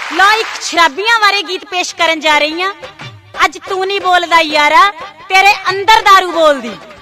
लो एक शराबियां बारे गीत पेश करन जा रही हां। अज तू नहीं बोलदा यारा, तेरे अंदर दारू बोलदी।